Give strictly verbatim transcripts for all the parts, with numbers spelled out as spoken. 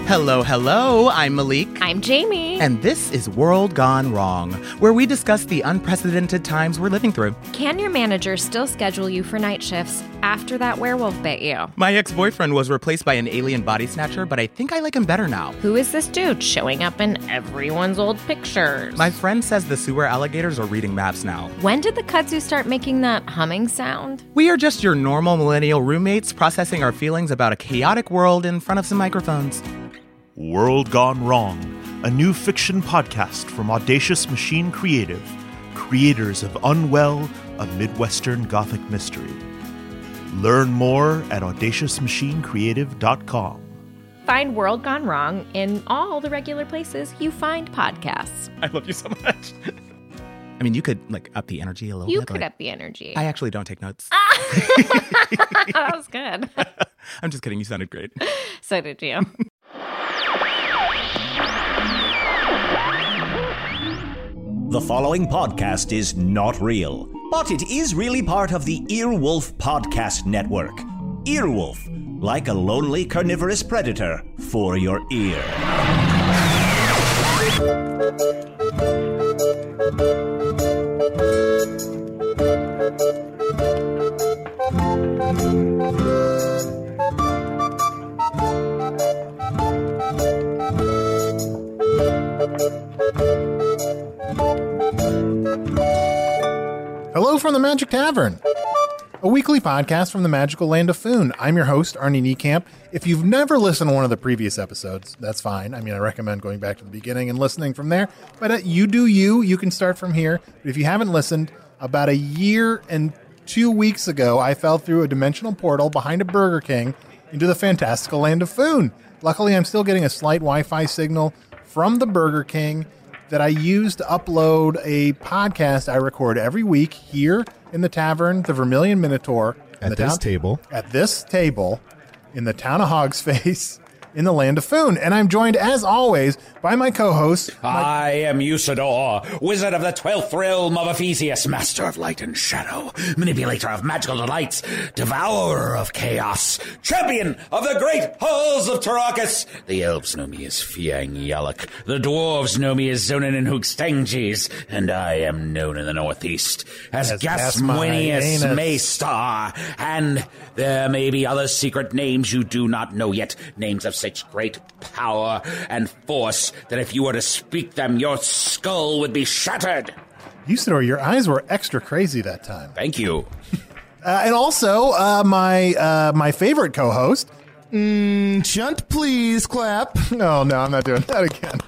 Hello, hello, I'm Malik. I'm Jamie. And this is World Gone Wrong, where we discuss the unprecedented times we're living through. Can your manager still schedule you for night shifts after that werewolf bit you? My ex-boyfriend was replaced by an alien body snatcher, but I think I like him better now. Who is this dude showing up in everyone's old pictures? My friend says the sewer alligators are reading maps now. When did the kudzu start making that humming sound? We are just your normal millennial roommates processing our feelings about a chaotic world in front of some microphones. World Gone Wrong, a new fiction podcast from Audacious Machine Creative, creators of Unwell, a Midwestern Gothic mystery. Learn more at audacious machine creative dot com. Find World Gone Wrong in all the regular places you find podcasts. I love you so much. I mean, you could, like, up the energy a little You bit. could like, up the energy. I actually don't take notes. That was good. I'm just kidding. You sounded great. So did you. The following podcast is not real, but it is really part of the Earwolf Podcast Network. Earwolf, like a lonely carnivorous predator for your ear. Hello from the Magic Tavern, a weekly podcast from the magical land of Foon. I'm your host, Arnie Niekamp. If you've never listened to one of the previous episodes, that's fine. I mean, I recommend going back to the beginning and listening from there. But uh, you do you. You can start from here. But if you haven't listened, about a year and two weeks ago, I fell through a dimensional portal behind a Burger King into the fantastical land of Foon. Luckily, I'm still getting a slight Wi-Fi signal from the Burger King that I use to upload a podcast I record every week here in the tavern, the Vermilion Minotaur. At the this town, table. At this table in the town of Hogsface in the land of Foon. And I'm joined, as always, by my co-host. My- I am Usador, wizard of the twelfth realm of Ephesius, master of light and shadow, manipulator of magical delights, devourer of chaos, champion of the great halls of Tarakas. The elves know me as Fiang Yalak, the dwarves know me as Zonin and Hoogstanges, and I am known in the northeast as, As Gasmoenius Gasmoenius. Maystar, and there may be other secret names you do not know yet, names of such great power and force that if you were to speak them, your skull would be shattered. Usador, your eyes were extra crazy that time. Thank you. Uh, and also, uh, my uh, my favorite co-host. Mm, Chunt, please clap. No, no, I'm not doing that again.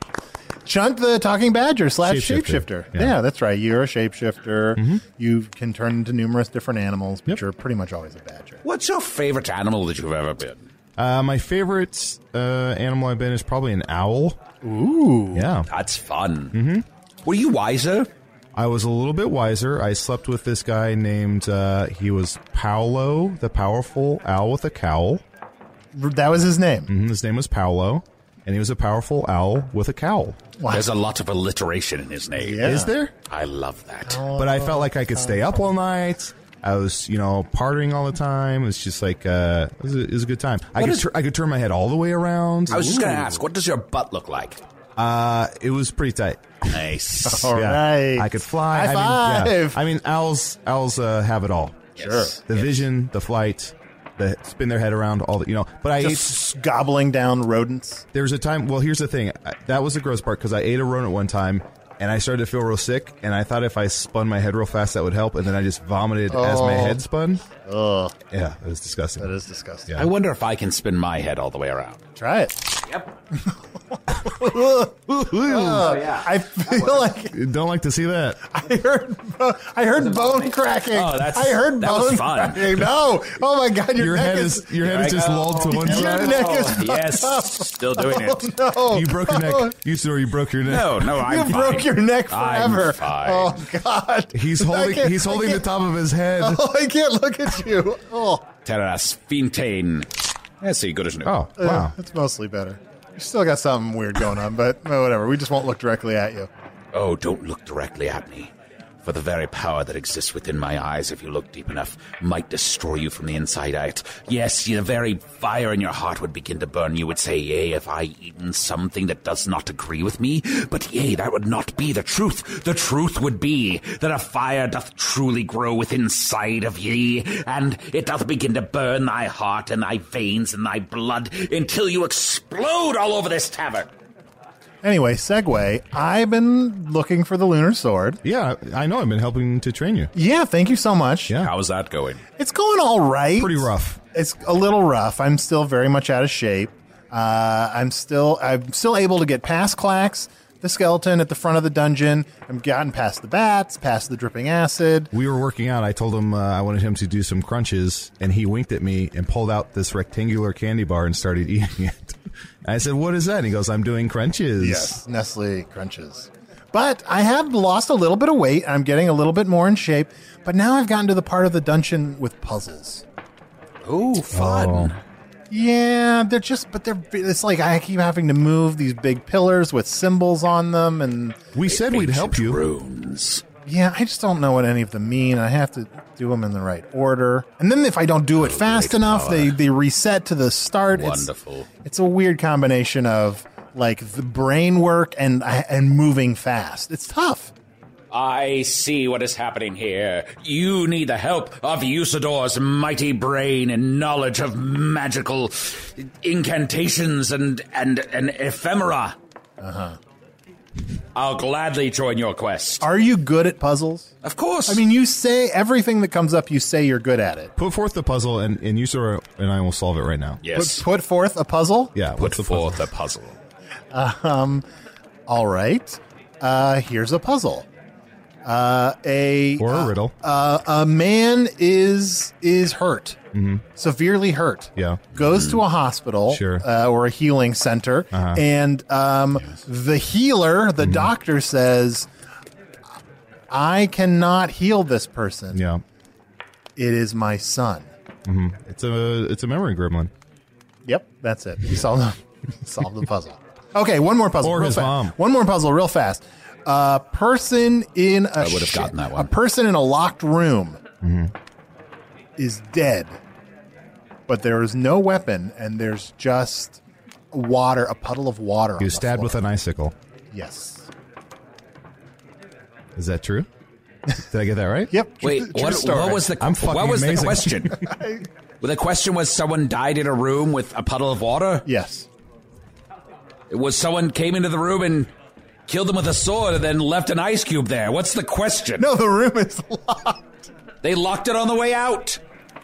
Chunt the Talking Badger slash Shapeshifter. Shapeshifter. Yeah. Yeah. That's right. You're a shapeshifter. Mm-hmm. You can turn into numerous different animals, but Yep. you're pretty much always a badger. What's your favorite animal that you've ever been? Uh, my favorite uh, animal I've been is probably an owl. Ooh. Yeah. That's fun. Mm-hmm. Were you wiser? I was a little bit wiser. I slept with this guy named, uh, he was Paolo, the powerful owl with a cowl. That was his name. Mm-hmm. His name was Paolo, and he was a powerful owl with a cowl. Wow. There's a lot of alliteration in his name. Yeah. Is there? I love that. But I felt like I could stay up all night. I was, you know, partying all the time. It was just like, uh, it was a, it was a good time. I What could, is- tur- I could turn my head all the way around. I was just going to ask, what does your butt look like? Uh, it was pretty tight. Nice. All right. I could fly. High I mean, yeah. five. I mean, owls, owls uh, have it all. Sure. The vision, the flight, the spin their head around, all the, you know. But I ate. Just gobbling down rodents. There was a time. Well, here's the thing. I, that was the gross part because I ate a rodent one time. And I started to feel real sick, and I thought if I spun my head real fast, that would help. And then I just vomited as my head spun. Ugh. Yeah, it was disgusting. That is disgusting. Yeah. I wonder if I can spin my head all the way around. Try it. Yep. Oh, yeah. I feel like Don't like to see that. I heard bo- I heard bone cracking. Oh, that's- I heard that bone was fun. cracking. No. Oh my god, your, Your neck head is, is your head Here is I just go. lulled to one your side. neck is Oh, yes. up. Still doing it. Oh, no. You broke your neck. You said you broke your neck. No, no, I'm You fine. broke your neck I'm forever. fine. Oh god. He's I holding. can't- He's I holding the can't- top of his head. Oh, I can't look at you. Oh. Terras Fintain. Let's see, good as new. Oh, Uh, wow. It's mostly better. You still got something weird going on, but well, whatever. We just won't look directly at you. Oh, don't look directly at me. For the very power that exists within my eyes, if you look deep enough, might destroy you from the inside out. Yes, the very fire in your heart would begin to burn. You would say, yea, if I eaten something that does not agree with me. But yea, that would not be the truth. The truth would be that a fire doth truly grow within inside of ye, and it doth begin to burn thy heart and thy veins and thy blood until you explode all over this tavern. Anyway, segue. I've been looking for the lunar sword. Yeah, I know. I've been helping to train you. Yeah, thank you so much. Yeah. How's that going? It's going all right. Pretty rough. It's a little rough. I'm still very much out of shape. Uh, I'm still I'm still able to get past Clax, the skeleton at the front of the dungeon. I've gotten past the bats, past the dripping acid. We were working out. I told him uh, I wanted him to do some crunches, and he winked at me and pulled out this rectangular candy bar and started eating it. I said, what is that? And he goes, I'm doing crunches. Yes, Nestle Crunches. But I have lost a little bit of weight. I'm getting a little bit more in shape. But now I've gotten to the part of the dungeon with puzzles. Ooh, fun. Oh. Yeah, they're just, but they're, it's like I keep having to move these big pillars with symbols on them. And We said we'd help you. Runes. yeah, I just don't know what any of them mean. I have to do them in the right order. And then if I don't do it fast enough, they, they reset to the start. Wonderful. It's, it's a weird combination of like the brain work and and moving fast. It's tough. I see what is happening here. You need the help of Usador's mighty brain and knowledge of magical incantations and, and, and ephemera. Uh-huh. I'll gladly join your quest. Are you good at puzzles? Of course. I mean, you say everything that comes up, you say you're good at it. Put forth the puzzle, and, and Usador and I will solve it right now. yes. Put, put forth a puzzle? Yeah, Put what's the puzzle? forth a puzzle. Um, all right. Uh, here's a puzzle. Uh, a Or a uh, riddle. Uh, a man is is hurt, Mm-hmm. severely hurt. Yeah. Goes to a hospital, Sure. uh, or a healing center, Uh-huh. and um, the healer, the Mm-hmm. doctor, says, "I cannot heal this person. Yeah. It is my son." It's a it's a memory gremlin. Yep, that's it. You solved the, solved the puzzle. Okay, one more puzzle. Or real his fast. mom. One more puzzle, real fast. A person in a I would've sh- gotten that one. A person in a locked room Mm-hmm. is dead, but there is no weapon, and there's just water, a puddle of water. He was stabbed with an icicle. Yes. Is that true? Did I get that right? Yep. true- Wait, true what, story. what was the I'm fucking what was amazing. the question? Well, the question was someone died in a room with a puddle of water? Yes. It was someone came into the room and killed them with a sword and then left an ice cube there. What's the question? No, the room is locked. They locked it on the way out.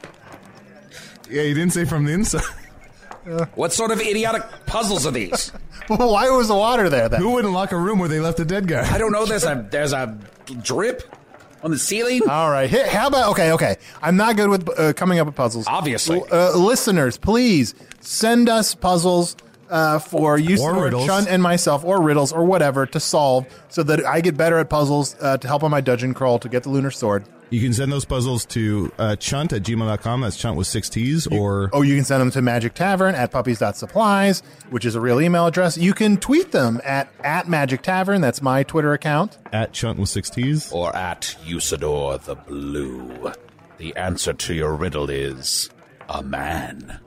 Yeah, you didn't say from the inside. What sort of idiotic puzzles are these? Why was the water there then? Who wouldn't lock a room where they left a dead guy? I don't know. There's a there's a drip on the ceiling. All right. Hey, how about, okay, okay. I'm not good with uh, coming up with puzzles. Obviously. Uh, listeners, please send us puzzles uh, for you, Or riddles. Chun, and myself, or riddles, or whatever, to solve so that I get better at puzzles uh, to help on my dungeon crawl to get the lunar sword. You can send those puzzles to uh, chunt at gmail dot com. That's chunt with six T's. Or Oh, you can send them to Magic Tavern at puppies dot supplies, which is a real email address. You can tweet them at, at Magic Tavern. That's my Twitter account. at chunt with six T's. Or at Usador the Blue. The answer to your riddle is a man.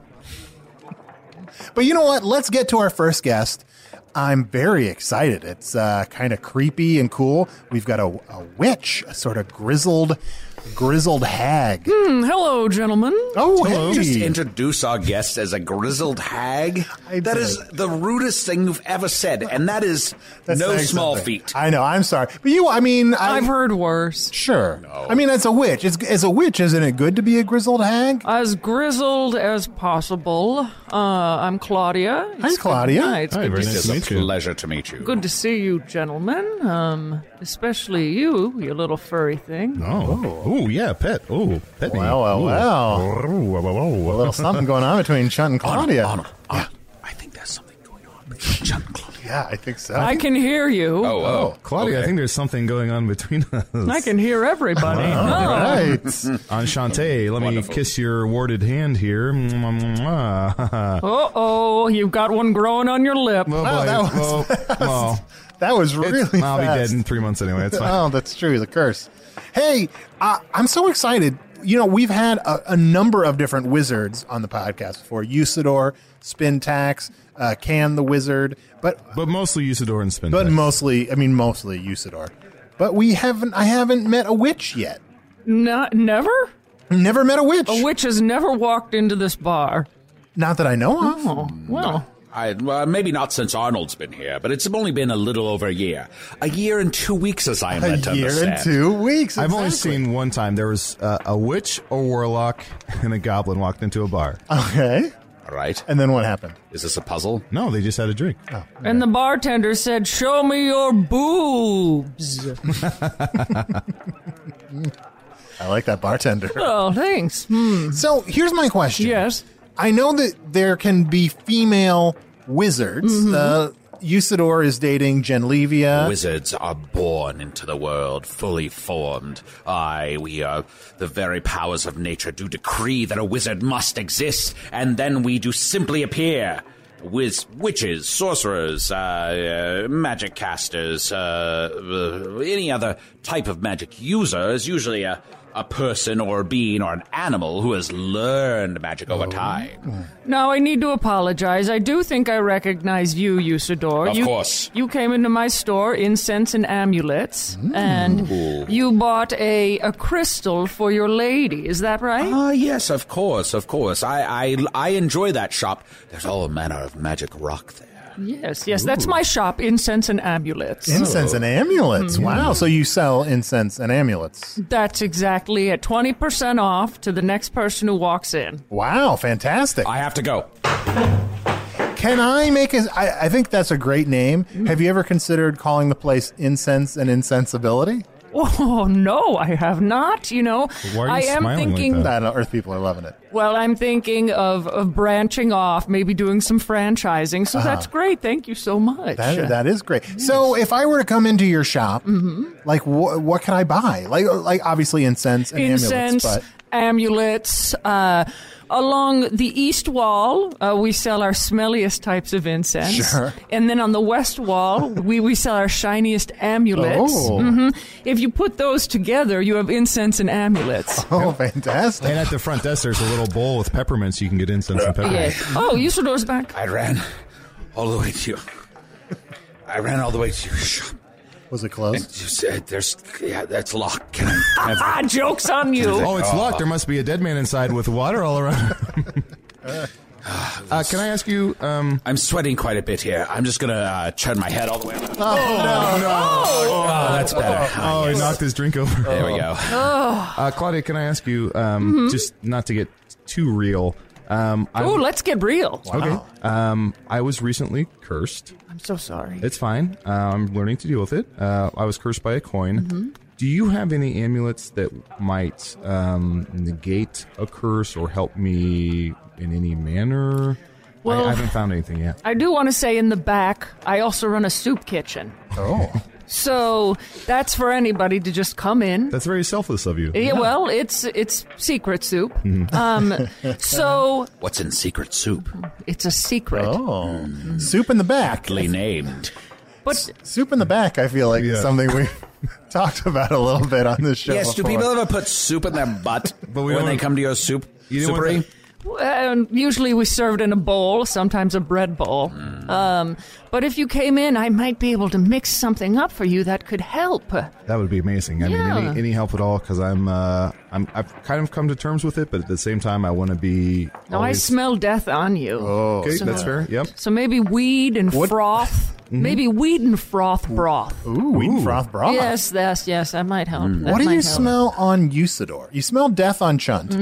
But you know what? Let's get to our first guest. I'm very excited. It's uh, kind of creepy and cool. We've got a, a witch, a sort of grizzled, grizzled hag. Hmm, hello, gentlemen. Oh, hey. Just introduce our guest as a grizzled hag. I That did. is the rudest thing you've ever said, and that is That's no saying small something. feat. I know. I'm sorry, but you. I mean, I, I've heard worse. Sure. I mean, as a witch, as, as a witch, isn't it good to be a grizzled hag? As grizzled as possible. Uh, I'm Claudia. Hi, It's Claudia. Good, hi, it's Hi, good, very to nice It's to a meet you. pleasure to meet you. good to see you, gentlemen. Um, especially you, you little furry thing. Oh, oh, yeah, pet. Oh, pet me. Well, well, Ooh. well. Ooh, wow, wow, wow. A little something going on between Chunt and Claudia. Arnold, Arnold, I think there's something going on between Chunt and Claudia. Yeah, I think so. I can hear you. Oh, oh. Claudia, okay. I think there's something going on between us. I can hear everybody. All Oh. right. Enchante, let Wonderful. me kiss your warded hand here. Mwah, mwah. Uh-oh, you've got one growing on your lip. Oh, Wow, boy. that was- oh, oh. That was really It's- I'll be fast. dead in three months anyway. It's fine. Oh, that's true. The curse. Hey, uh, I'm so excited. You know, we've had a, a number of different wizards on the podcast before. Usador, Spintax, uh, Can the Wizard, but But mostly Usador and Spintax. but mostly, I mean, mostly Usador. But we haven't. I haven't met a witch yet. Not, never? Never met a witch. A witch has never walked into this bar. Not that I know of. Oh, well. I, well, maybe not since Arnold's been here, but it's only been a little over a year. A year and two weeks, as I am led to A year understand. and two weeks. I've only exactly. seen one time. There was uh, a witch, a warlock, and a goblin walked into a bar. Okay. All right. And then what happened? Is this a puzzle? No, they just had a drink. Oh. And the bartender said, "Show me your boobs." I like that bartender. Oh, thanks. Hmm. So here's my question. Yes. I know that there can be female wizards. Mm-hmm. Uh, Usador is dating Genlevia. Wizards are born into the world fully formed. Aye, we are the very powers of nature do decree that a wizard must exist, and then we do simply appear. Wiz- witches, sorcerers, uh, uh, magic casters, uh, uh, any other type of magic user is usually a, a person or a being or an animal who has learned magic over time. Now, I need to apologize. I do think I recognize you, Usador. Of you, course. You came into my store, Incense and Amulets, and you bought a, a crystal for your lady. Is that right? Ah, yes, of course, of course. I, I, I enjoy that shop. There's all manner of magic rock there. Yes, yes. That's my shop, Incense and Amulets. Incense and amulets. Mm-hmm. Wow. So you sell incense and amulets. That's exactly at twenty percent off to the next person who walks in. Wow. Fantastic. I have to go. Can I make a... I, I think that's a great name. Have you ever considered calling the place Incense and Insensibility? Oh, no, I have not, you know. Why are you I am smiling like thinking... that? I know Earth people are loving it. Well, I'm thinking of, of branching off, maybe doing some franchising. So that's great. Thank you so much. That, that is great. So if I were to come into your shop, like wh- what can I buy? Like, like obviously incense and Incense, amulets, but amulets. Uh, along the east wall, uh, we sell our smelliest types of incense. Sure. And then on the west wall, we, we sell our shiniest amulets. Oh. hmm If you put those together, you have incense and amulets. oh, fantastic. And at the front desk, there's a little bowl with peppermints. You can get incense and peppermints. Yes. Oh, Usador's back. I ran all the way to you. I ran all the way to your shop. Was it And closed? you said there's, yeah, that's locked. Can I have Ah, joke's on you. Oh, it's locked. There must be a dead man inside with water all around. uh, can I ask you? Um, I'm sweating quite a bit here. I'm just going to uh, turn my head all the way around. oh, no, no. Oh, that's better. Oh, he knocked his drink over. There we go. Uh, Claudia, can I ask you, um, just not to get too real? Um, I, Oh, let's get real. okay. Um, I was recently cursed. I'm so sorry. It's fine. Uh, I'm learning to deal with it. Uh, I was cursed by a coin. Mm-hmm. Do you have any amulets that might um, negate a curse or help me in any manner? Well- I, I haven't found anything yet. I do want to say in the back, I also run a soup kitchen. Oh. So that's for anybody to just come in. That's very selfless of you. Yeah, well, it's it's secret soup. Mm-hmm. Um, so What's in secret soup? it's a secret. Oh. Soup in the back. Aptly named. But Soup in the back, I feel like is Yeah. something we talked about a little bit on this show. Yes, do before. people ever put soup in their butt But we when don't- they come to your soup You don't want soupery? uh, usually we serve it in a bowl, sometimes a bread bowl. Um, but if you came in, I might be able to mix something up for you that could help. That would be amazing. I Yeah. mean, any, any help at all? Because I'm, uh, I'm, I've kind of come to terms with it, but at the same time, I want to be. Now I always- smell death on you. Oh. Okay, that's fair. Yep. So maybe weed and What- froth. Maybe weed and froth broth. Ooh, wheat and froth broth. Yes, yes, yes. That might help. That What do might you help. smell on Usador? You smell death on Chunt.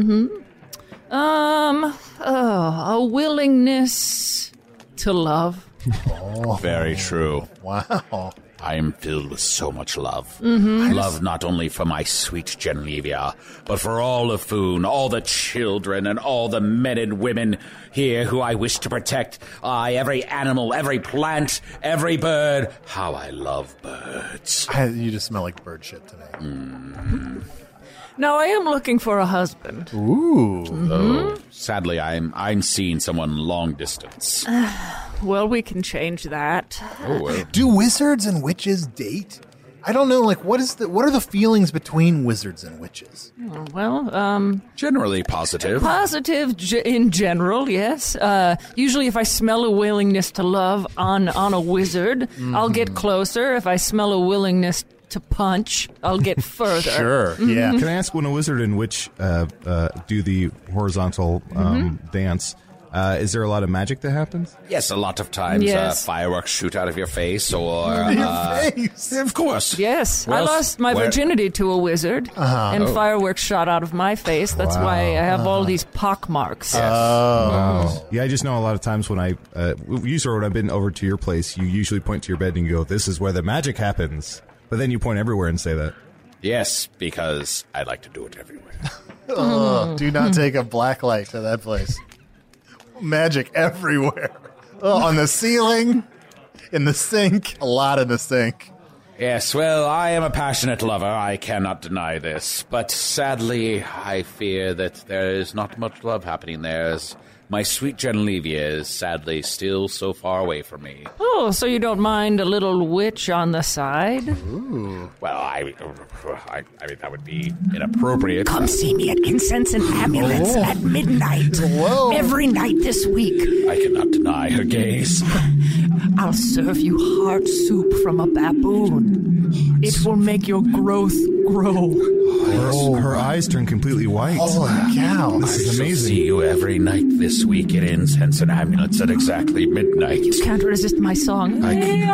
Um, oh, a willingness to love. Very true. Wow. I am filled with so much love. Mm-hmm. Love not only for my sweet Genlevia, but for all of Foon, all the children, and all the men and women here who I wish to protect. Aye, every animal, every plant, every bird. How I love birds. I, you just smell like bird shit today. Now I am looking for a husband. Ooh. Though, sadly, I'm I'm seeing someone long distance. Well, we can change that. Oh, well. Do wizards and witches date? I don't know. Like, what is the what are the feelings between wizards and witches? Oh, well, um, Generally positive. positive g- in general, yes. Uh, usually, if I smell a willingness to love on on a wizard, I'll get closer. If I smell a willingness to punch, I'll get further. Sure. Yeah. Can I ask, when a wizard and witch uh, uh, do the horizontal um, dance, uh, is there a lot of magic that happens? Yes, a lot of times Yes. uh, fireworks shoot out of your face, or Your uh, face. of course. Yes, I Well, lost my where- virginity to a wizard, and Oh. fireworks shot out of my face. That's why I have all these pock marks. Oh. Yeah, I just know a lot of times when I, uh, usually when I've been over to your place, you usually point to your bed and you go, "This is where the magic happens." But then you point everywhere and say that. Yes, because I like to do it everywhere. Ugh, do not take a black light to that place. Magic everywhere. Ugh, on the ceiling, in the sink, a lot in the sink. Yes, well, I am a passionate lover. I cannot deny this. But sadly, I fear that there is not much love happening there, as my sweet Genlevia is sadly still so far away from me. Oh, so you don't mind a little witch on the side? Well, I, I, I mean, that would be inappropriate. Come see me at Incense and Amulets at midnight. Whoa. Every night this week. I cannot deny her gaze. I'll serve you heart soup from a baboon. It will make your growth grow. Her, her eyes turn completely white. Holy cow. This is I shall amazing. see you every night this week at Incense and Amulets at exactly midnight. Can't resist my song. I can,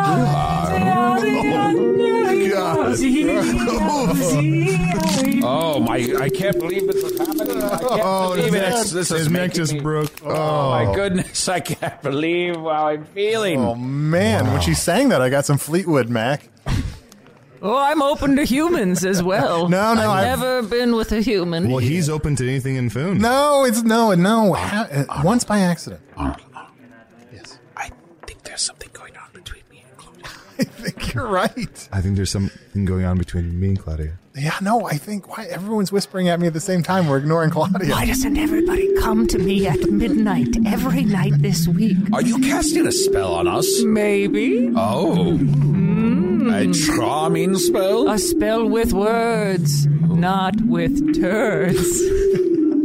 oh my! I can't believe this is happening. I can't Oh, believe his it. neck, This is his neck making just me- broke. Oh my goodness! I can't believe how I'm feeling. Oh, man. When she sang that, I got some Fleetwood Mac. Oh, I'm open to humans as well. No, no, I've I've- never been with a human. Well, he's open to anything in Foon. No, it's no, no. Ha- uh, once by accident. Yes. I think there's something going on between me and Claudia. I think you're right. I think there's something going on between me and Claudia. Yeah, no, I think why everyone's whispering at me at the same time. We're ignoring Claudia. Why doesn't everybody come to me at midnight every night this week? Are you casting a spell on us? Maybe Oh, a charming spell. a spell with words, not with turds.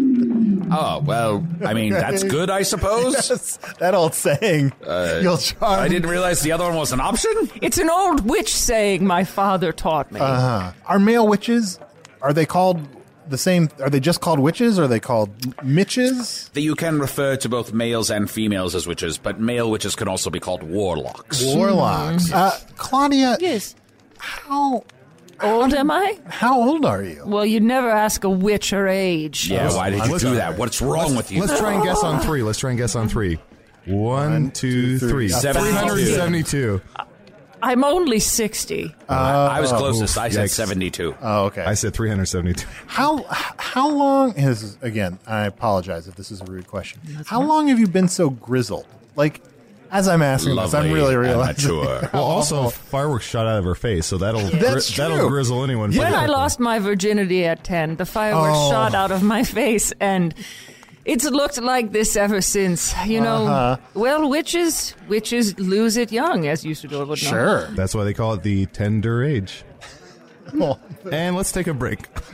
Oh well, I mean that's good, I suppose. Yes, that old saying. You'll charm. I didn't realize the other one was an option. It's an old witch saying my father taught me. Uh-huh. Are male witches? Are they called the same? Are they just called witches? Or are they called Mitches? That you can refer to both males and females as witches, but male witches can also be called warlocks. Warlocks. Uh, Claudia. Yes. How Old am I? how old are you? Well, you'd never ask a witch her age. Yeah, why did you Let's- do that? What's wrong with you? Let's try and guess on three. Let's try and guess on three. One, two, three. Seventy-two. three hundred seventy-two. I'm only sixty. I was closest. I said yikes. seventy-two. Oh, okay. I said three hundred seventy-two. How how long is again? I apologize if this is a rude question. How long have you been so grizzled? Like, as I'm asking this, I'm Lovely really and realizing. mature. Well, also, fireworks shot out of her face, so that'll That's that'll true. grizzle anyone. When I quickly. lost my virginity at ten, the fireworks Oh. shot out of my face, and it's looked like this ever since. You know, Uh-huh. well, witches witches lose it young, as you should would know. Sure. That's why they call it the tender age. And let's take a break.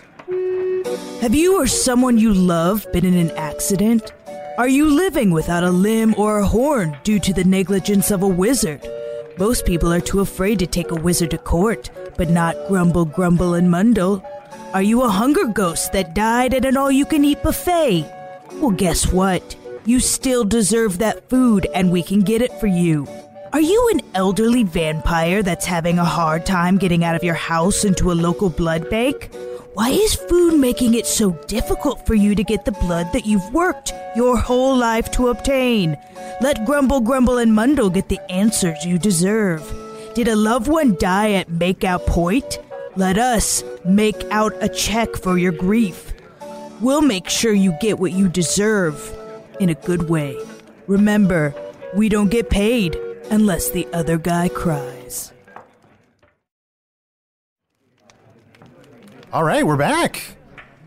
Have you or someone you love been in an accident? Are you living without a limb or a horn due to the negligence of a wizard? Most people are too afraid to take a wizard to court, but not Grumble, Grumble, and Mundle. Are you a hunger ghost that died at an all-you-can-eat buffet? Well, guess what? You still deserve that food, and we can get it for you. Are you an elderly vampire that's having a hard time getting out of your house into a local blood bank? Why is food making it so difficult for you to get the blood that you've worked your whole life to obtain? Let Grumble, Grumble, and Mundle get the answers you deserve. Did a loved one die at Makeout Point? Let us make out a check for your grief. We'll make sure you get what you deserve in a good way. Remember, we don't get paid unless the other guy cries. All right, we're back.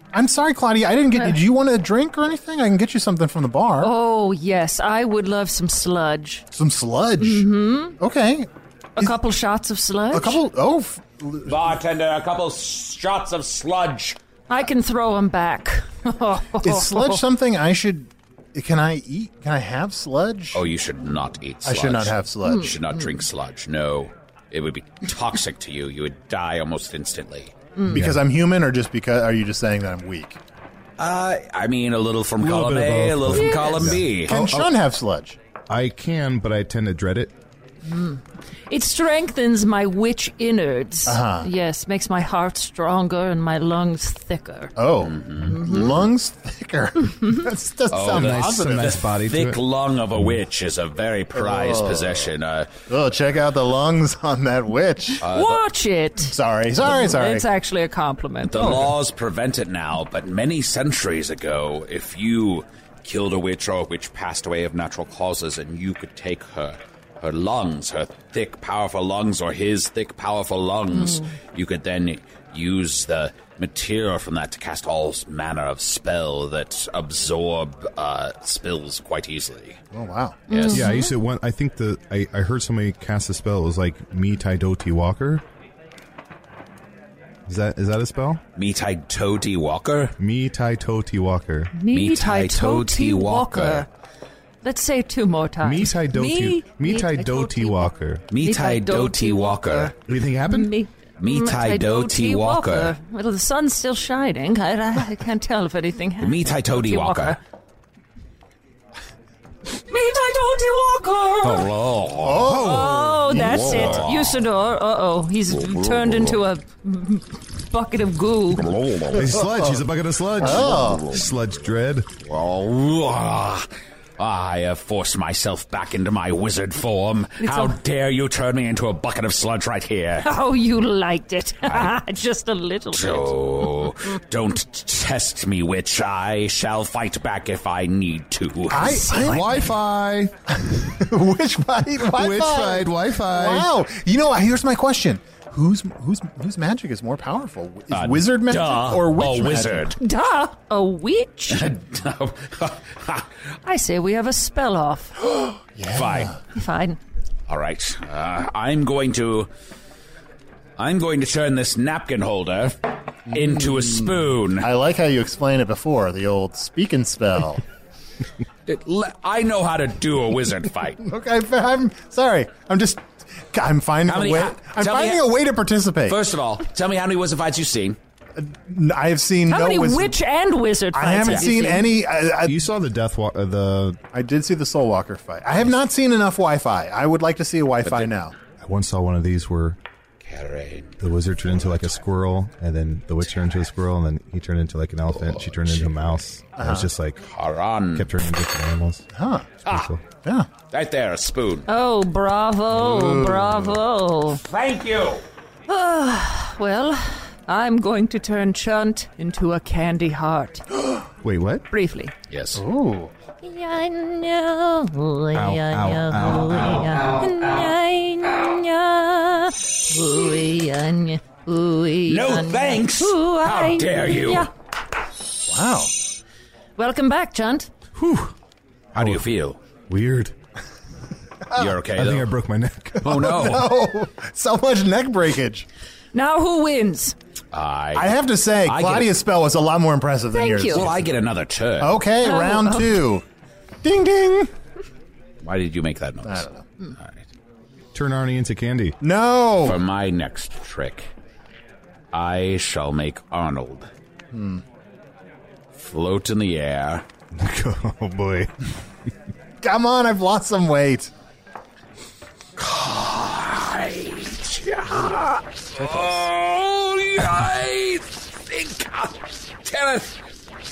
I'm sorry, Claudia. I didn't get. Did you want a drink or anything? I can get you something from the bar. Oh, yes. I would love some sludge. Some sludge? Mm-hmm. Okay. A Is, couple shots of sludge? A couple. Oh. F- Bartender, a couple shots of sludge. I can throw them back. Is sludge something I should... Can I eat? Can I have sludge? Oh, you should not eat sludge. I should not have sludge. You should not mm. drink sludge, no. It would be toxic to you. You would die almost instantly. Mm. Because yeah. I'm human, or just because... Are you just saying that I'm weak? Uh, I mean, a little from a column little A, a little yes. from column B. Can oh, Sean oh. have sludge? I can, but I tend to dread it. Mm. It strengthens my witch innards. Uh-huh. Yes, makes my heart stronger and my lungs thicker. Oh, mm-hmm. Mm-hmm. lungs thicker. That doesn't oh, sound nice, positive. Nice body the thick to it. lung of a witch is a very prized oh. possession. Uh, oh, check out the lungs on that witch. Uh, Watch the, it. Sorry, sorry, sorry. It's actually a compliment. The oh. laws prevent it now, but many centuries ago, if you killed a witch or a witch passed away of natural causes and you could take her her lungs, her thick, powerful lungs, or his thick, powerful lungs, mm. you could then use the material from that to cast all manner of spell that absorb uh, spills quite easily. Oh, wow. Yes. Mm-hmm. Yeah, I used to, one, I think the, I, I heard somebody cast a spell, it was like Me Tai Doti Walker. Is that, is that a spell? Me Tai Toti Walker? Me Tai Toti Walker. Me Tai Toti Walker. Let's say it two more times. Me Tai Doti, me Tai Doti Walker. Me Tai Doti Walker. Anything happened? Me, me Tai Doti Walker. Well, the sun's still shining. I, I, I can't tell if anything happened. Me Tai Doti Walker. Me Tai Doti Walker. Hello. Oh, that's oh. it. Usador. Uh-oh. He's turned into a bucket of goo. Hey, sludge. He's a bucket of sludge. Oh. Sludge dread. Oh. I have forced myself back into my wizard form. It's How a- dare you turn me into a bucket of sludge right here? Oh, you liked it. I, Just a little oh, bit. Don't test me, witch. I shall fight back if I need to. I, I Wi-Fi. Witch fight Wi-Fi. Witch fight Wi-Fi. Wow. You know, here's my question. Whose whose whose magic is more powerful? Is uh, wizard magic duh, or witch a magic? wizard? Duh, a witch? I say we have a spell off. Yeah. Fine. Fine. All right. Uh, I'm going to... I'm going to turn this napkin holder into a spoon. I like how you explained it before, the old speaking spell. it, I know how to do a wizard fight. Okay, I'm sorry. I'm just... I'm finding many, a way. how, I'm finding how, a way to participate. First of all, tell me how many wizard fights you've seen. Uh, I have seen how no many wizard. witch and wizard fights. I haven't have seen, seen any. I, I, you saw the Death Walk. Uh, the I did see the Soul Walker fight. I have not seen enough Wi-Fi. I would like to see a Wi-Fi now. I once saw one of these where the wizard turned into like a squirrel, and then the witch turned into a squirrel, and then he turned into like an elephant. Oh, she turned into a mouse. Uh-huh. It was just like Haran. kept turning into different animals. Huh. Ah. Cool. Yeah. Right there, a spoon. Oh, bravo, Ooh. bravo. Thank you. Uh, well, I'm going to turn Chunt into a candy heart. Wait, what? Briefly. Yes. Ooh. I know. Ow, ow, ow, ow. No thanks. How dare you? Wow. Welcome back, Chunt. Whew. How do you feel? Weird. You're okay, I though? think I broke my neck. Oh, no. No. So much neck breakage. Now who wins? I I have to say, I Claudia's a, spell was a lot more impressive than Thank yours. you. Well, I get another turn. Okay, oh, round okay. two. Ding, ding. Why did you make that noise? I don't know. Hmm. All right. Turn Arnie into candy. No. For my next trick, I shall make Arnold hmm. float in the air. Oh, boy. Come on, I've lost some weight. Oh, I think Kenneth.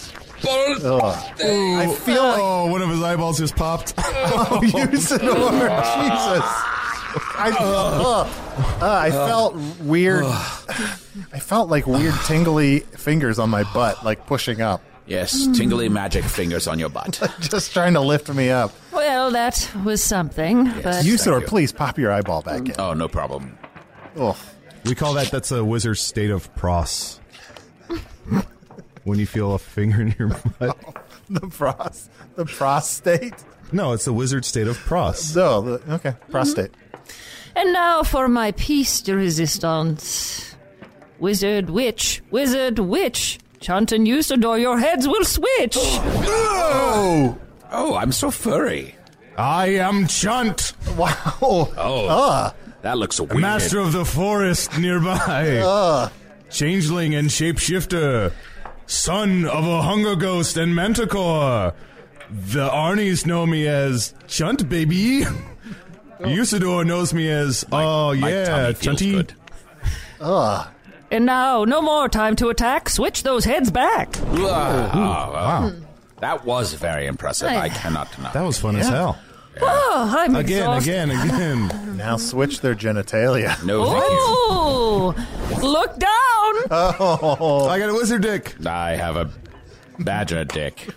I feel like oh, one of his eyeballs just popped. oh, Usador, Jesus! I, uh, uh, I felt weird. I felt like weird tingly fingers on my butt, like pushing up. Yes, tingly magic fingers on your butt. Just trying to lift me up. Well, that was something. Yes. But Usador, please pop your eyeball back in. Oh, no problem. Oh. We call that, that's a wizard's state of pros. when you feel a finger in your butt. Oh, the pros, the prostate. No, it's the wizard state of pros. So, the, okay, prostate. And now for my piece de resistance. Wizard, witch, wizard, witch. Chunt and Usador, your heads will switch. Oh, oh, I'm so furry. I am Chunt. Wow. Oh, uh. that looks weird. Master of the forest nearby. Uh. Changeling and shapeshifter. Son of a hunger ghost and manticore. The Arnies know me as Chunt, baby. Usador knows me as, my, oh, yeah, Chunty. Ugh. And now, no more time to attack. Switch those heads back. Oh, wow. That was very impressive. I cannot deny. That was fun yeah. as hell. Yeah. Oh, I'm Again, exhausted. again, again. Now switch their genitalia. No, thank oh, you. Look down. Oh. I got a wizard dick. I have a badger dick.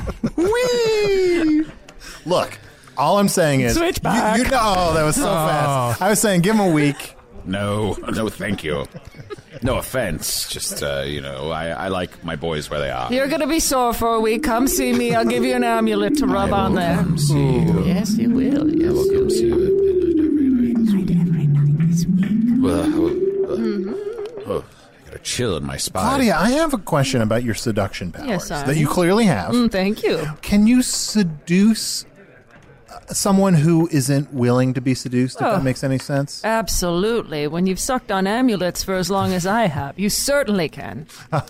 Whee! Look, all I'm saying is... Switch back. You, you know, oh, that was so oh. fast. I was saying, give him a week. No, no, thank you. No offense. Just, uh, you know, I, I like my boys where they are. You're going to be sore for a week. Come see me. I'll give you an amulet to rub on there. Come see you. Yes, you will. Yes, I will come see you at midnight every night this week. Every night this week. Well, uh, uh, mm-hmm. oh, I got a chill in my spine. Claudia, I have a question about your seduction powers yes, I that you clearly have. Mm, thank you. Can you seduce someone who isn't willing to be seduced, if oh, that makes any sense? Absolutely. When you've sucked on amulets for as long as I have, you certainly can.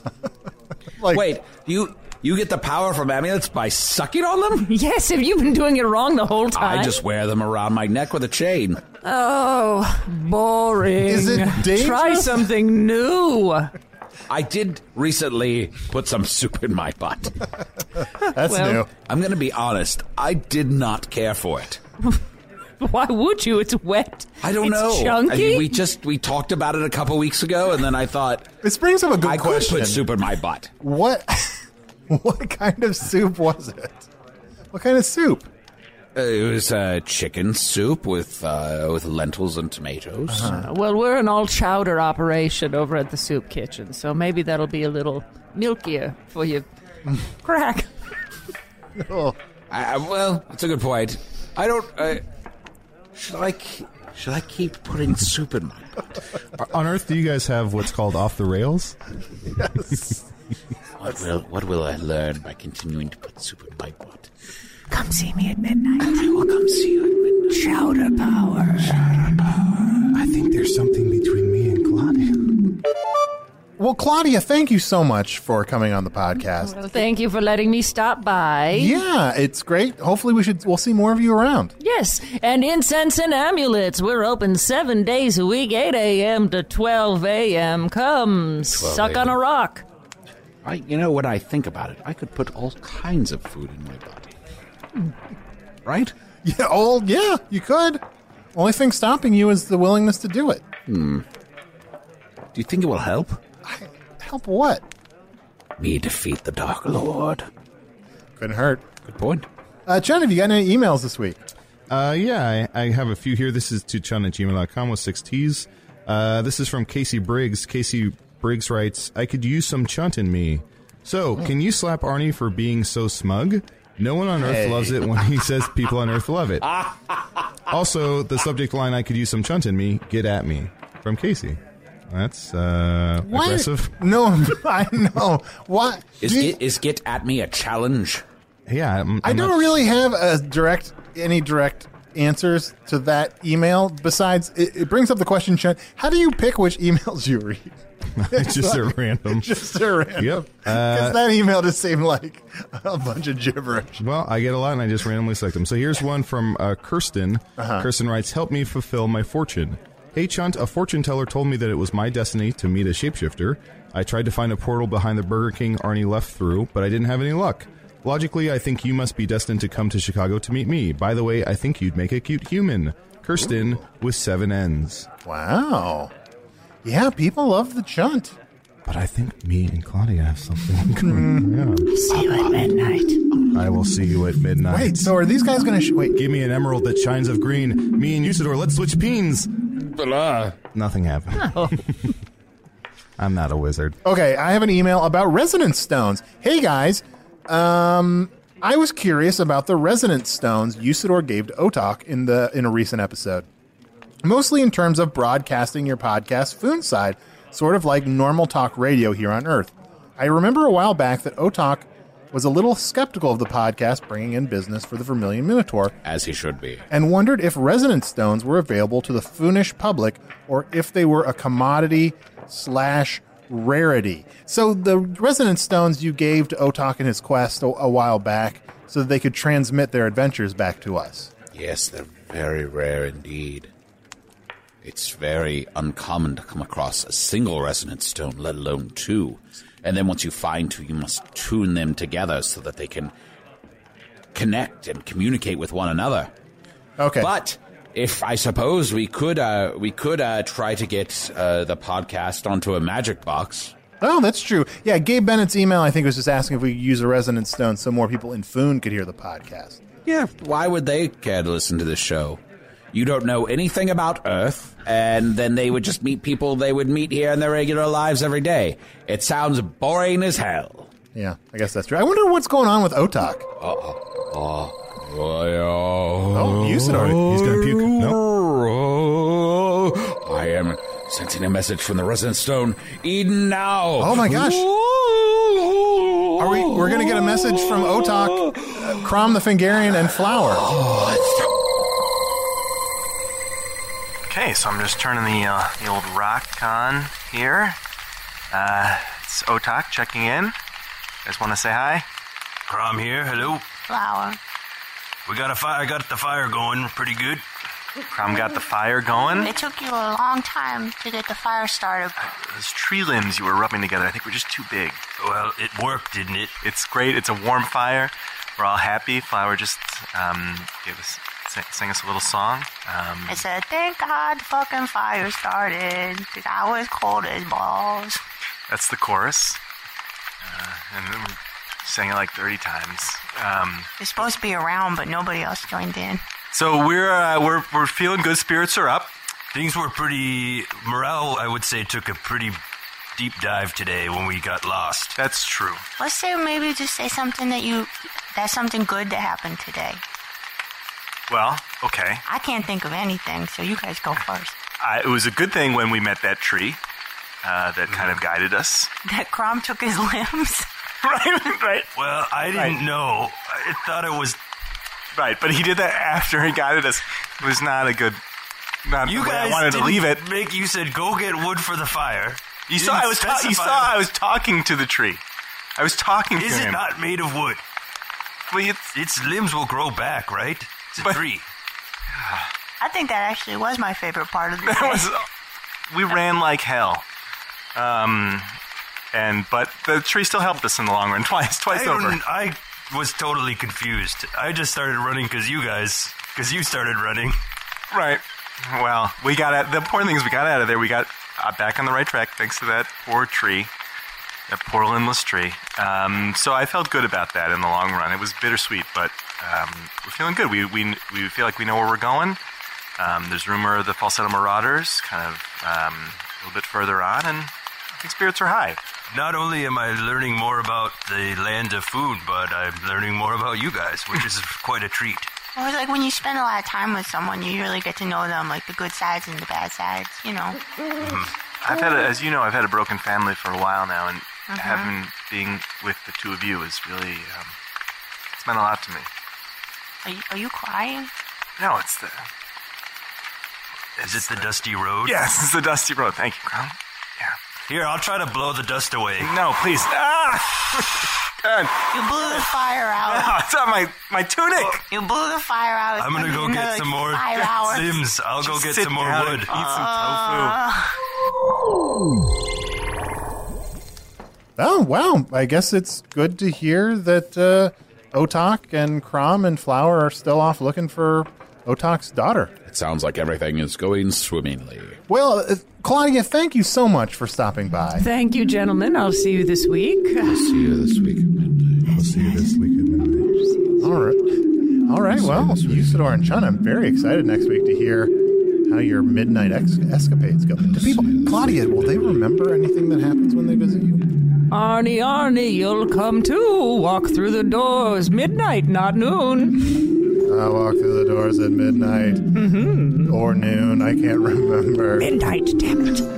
like, Wait, you you get the power from amulets by sucking on them? Yes, have you been doing it wrong the whole time? I just wear them around my neck with a chain. Oh, boring. Is it dangerous? Try something new. I did recently put some soup in my butt. That's well, new. I'm going to be honest. I did not care for it. Why would you? It's wet. I don't it's know. Chunky? I mean, we just we talked about it a couple weeks ago, and then I thought this brings up a good I question. I could put soup in my butt. What? What kind of soup was it? What kind of soup? Uh, it was uh, chicken soup with uh, with lentils and tomatoes. Uh-huh. Well, we're an all-chowder operation over at the soup kitchen, so maybe that'll be a little milkier for you. Crack. Oh. I, well, that's a good point. I don't... Uh, should I keep, should I keep putting soup in my butt? On Earth, do you guys have what's called off the rails? Yes. What will, what will I learn by continuing to put soup in my butt? Come see me at midnight. I will come see you at midnight. Chowder power. Chowder power. I think there's something between me and Claudia. Well, Claudia, thank you so much for coming on the podcast. Well, thank you for letting me stop by. Yeah, it's great. Hopefully we should we'll see more of you around. Yes, and incense and amulets. We're open seven days a week, eight a.m. to twelve a.m. Come, suck on a rock. I, you know, when I think about it, I could put all kinds of food in my butt. Right? Yeah, oh, yeah, you could. Only thing stopping you is the willingness to do it. Hmm. Do you think it will help? I, help what? Me defeat the Dark Lord. Couldn't hurt. Good point. Uh, Chun, have you got any emails this week? Uh, yeah, I, I have a few here. This is to chun at gmail dot com with six T's. Uh, this is from Casey Briggs. Casey Briggs writes, I could use some chunt in me. So, can you slap Arnie for being so smug? No one on Earth hey. loves it when he says people on Earth love it. Also, the subject line, I could use some chunt in me, get at me, from Casey. That's uh, aggressive. No, I know. What? Is get, is get at me a challenge? Yeah. I'm, I'm I don't not... really have a direct, any direct answers to that email. Besides, it, it brings up the question, Chun, how do you pick which emails you read? It's just a random. Just a random. Yep. Because uh, that email just seemed like a bunch of gibberish. Well, I get a lot, and I just randomly select them. So here's one from uh, Kirsten. Uh-huh. Kirsten writes, help me fulfill my fortune. Hey, Chunt, a fortune teller told me that it was my destiny to meet a shapeshifter. I tried to find a portal behind the Burger King Arnie left through, but I didn't have any luck. Logically, I think you must be destined to come to Chicago to meet me. By the way, I think you'd make a cute human. Kirsten with seven N's. Wow. Yeah, people love the Chunt. But I think me and Claudia have something going on. See you at midnight. I will see you at midnight. Wait, so are these guys going to... Sh- wait. Give me an emerald that shines of green. Me and Usador, let's switch peens. Blah. Nothing happened. Oh. I'm not a wizard. Okay, I have an email about resonance stones. Hey, guys. Um, I was curious about the resonance stones Usador gave to Otak in the in a recent episode. Mostly in terms of broadcasting your podcast Foon side, sort of like normal talk radio here on Earth. I remember a while back that Otak was a little skeptical of the podcast bringing in business for the Vermilion Minotaur. As he should be. And wondered if resonance stones were available to the Foonish public or if they were a commodity slash rarity. So the resonance stones you gave to Otak in his quest a, a while back so that they could transmit their adventures back to us. Yes, they're very rare indeed. It's very uncommon to come across a single resonance stone, let alone two. And then once you find two, you must tune them together so that they can connect and communicate with one another. Okay. But if I suppose we could uh, we could uh, try to get uh, the podcast onto a magic box. Oh, that's true. Yeah, Gabe Bennett's email, I think, was just asking if we could use a resonance stone so more people in Foon could hear the podcast. Yeah, why would they care to listen to this show? You don't know anything about Earth, and then they would just meet people they would meet here in their regular lives every day. It sounds boring as hell. Yeah, I guess that's true. I wonder what's going on with Otak. Uh-oh. Oh, oh, Usador. He's going to puke. No. I am sensing a message from the resonance stone. Eden now. Oh, my gosh. Are we, we're going to get a message from Otak, uh, Crom the Fingarian, and Flower. Oh, Okay, so I'm just turning the uh, the old rock on here. Uh, it's Otak checking in. You guys want to say hi? Crom here. Hello. Flower. We got a fire. Got the fire going pretty good. Crom got the fire going. It took you a long time to get the fire started. Those tree limbs you were rubbing together, I think, were just too big. Well, it worked, didn't it? It's great. It's a warm fire. We're all happy. Flower just um, gave us. Sing us a little song. Um, it said, thank God the fucking fire started, because I was cold as balls. That's the chorus. Uh, and then we sang it like thirty times. Um, it's supposed to be around, but nobody else joined in. So we're, uh, we're, we're feeling good. Spirits are up. Things were pretty... Morale, I would say, took a pretty deep dive today when we got lost. That's true. Let's say maybe just say something that you... That's something good that happened today. Well, okay. I can't think of anything, so you guys go first. Uh, it was a good thing when we met that tree uh, that kind of guided us. That Crom took his limbs? right, right. Well, I didn't right. know. I thought it was... Right, but he did that after he guided us. It was not a good... Not you the way guys I wanted didn't to leave it. Make, you said, go get wood for the fire. You, you saw I was ta- You saw I was talking to the tree. I was talking Is to him. Is it not made of wood? Well, it's... Its limbs will grow back, right? It's a but, tree. I think that actually was my favorite part of the that day. Was, we ran like hell. Um, and but the tree still helped us in the long run, twice, twice I over. I was totally confused. I just started running because you guys, because you started running. Right. Well, we got at the important thing is we got out of there. We got uh, back on the right track thanks to that poor tree, that poor limbless tree. Um, so I felt good about that in the long run. It was bittersweet, but um, we're feeling good. We we we feel like we know where we're going. Um, there's rumor of the Falsetto Marauders kind of um, a little bit further on, and I think spirits are high. Not only am I learning more about the land of food, but I'm learning more about you guys, which is quite a treat. Well, it's like when you spend a lot of time with someone, you really get to know them, like the good sides and the bad sides, you know. Mm-hmm. I've had, a, as you know, I've had a broken family for a while now, and mm-hmm. having being with the two of you is really, um, it's meant a lot to me. Are you, are you crying? No, it's the... Is it the dusty road? Yes, it's the dusty road. Thank you, Crom. Yeah. Here, I'll try to blow the dust away. No, please. Ah! God. You blew the fire out. Oh, it's on my, my tunic. Oh, you blew the fire out. I'm going to go get some more limbs. I'll Just go get sit some more down wood. And eat uh... some tofu. Oh, wow. I guess it's good to hear that uh, Otak and Crom and Flower are still off looking for Otak's daughter. It sounds like everything is going swimmingly. Well, uh, Claudia, thank you so much for stopping by. Thank you, gentlemen. I'll see you this week. I'll see you this week at midnight. I'll see you this week at midnight. All right. All right. Well, Usador and Chun, I'm very excited next week to hear how your midnight ex- escapades go. Do people, Claudia, will they remember anything that happens when they visit you? Arnie, Arnie, you'll come too. Walk through the doors. Midnight, not noon. I walk through the doors at midnight. Mm-hmm. Or noon, I can't remember. Midnight, damn it.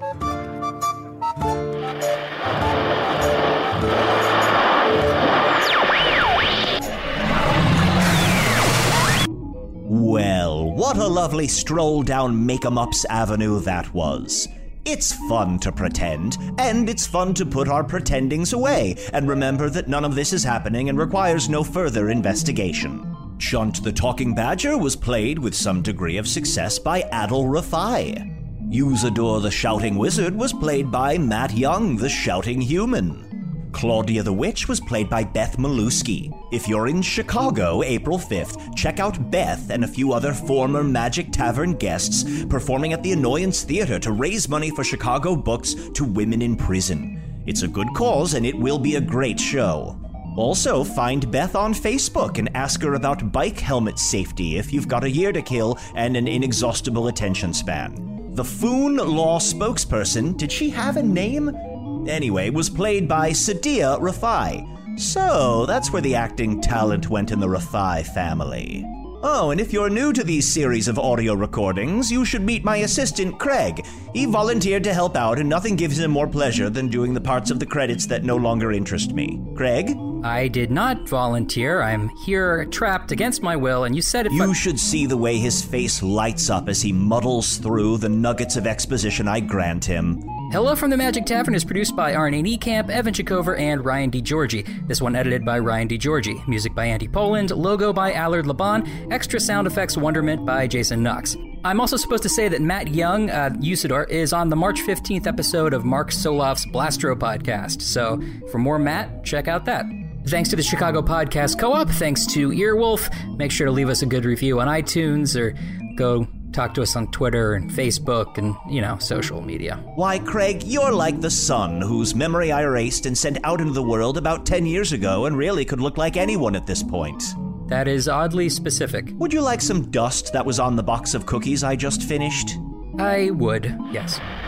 Well, what a lovely stroll down Make-em-Ups Avenue that was. It's fun to pretend, and it's fun to put our pretendings away and remember that none of this is happening and requires no further investigation. Chunt the Talking Badger was played with some degree of success by Adal Rafai. Usador the Shouting Wizard was played by Matt Young, the Shouting Human. Claudia the Witch was played by Beth Malusky. If you're in Chicago, April fifth, check out Beth and a few other former Magic Tavern guests performing at the Annoyance Theater to raise money for Chicago books to women in prison. It's a good cause and it will be a great show. Also, find Beth on Facebook and ask her about bike helmet safety if you've got a year to kill and an inexhaustible attention span. The Foon Law spokesperson, did she have a name? Anyway, was played by Sadia Rafai. So, that's where the acting talent went in the Rafai family. Oh, and if you're new to these series of audio recordings, you should meet my assistant, Craig. He volunteered to help out, and nothing gives him more pleasure than doing the parts of the credits that no longer interest me. Craig? I did not volunteer. I'm here trapped against my will, and you said if You I- should see the way his face lights up as he muddles through the nuggets of exposition I grant him. Hello from the Magic Tavern is produced by Arnie Niekamp, Evan Chikover, and Ryan DiGiorgi. This one edited by Ryan DiGiorgi. Music by Andy Poland. Logo by Allard Laban. Extra sound effects wonderment by Jason Knox. I'm also supposed to say that Matt Young, uh, Usador, is on the March fifteenth episode of Mark Solof's Blastro podcast. So for more Matt, check out that. Thanks to the Chicago Podcast Co-op. Thanks to Earwolf. Make sure to leave us a good review on iTunes or go talk to us on Twitter and Facebook and, you know, social media. Why, Craig, you're like the sun whose memory I erased and sent out into the world about ten years ago and really could look like anyone at this point. That is oddly specific. Would you like some dust that was on the box of cookies I just finished? I would, yes.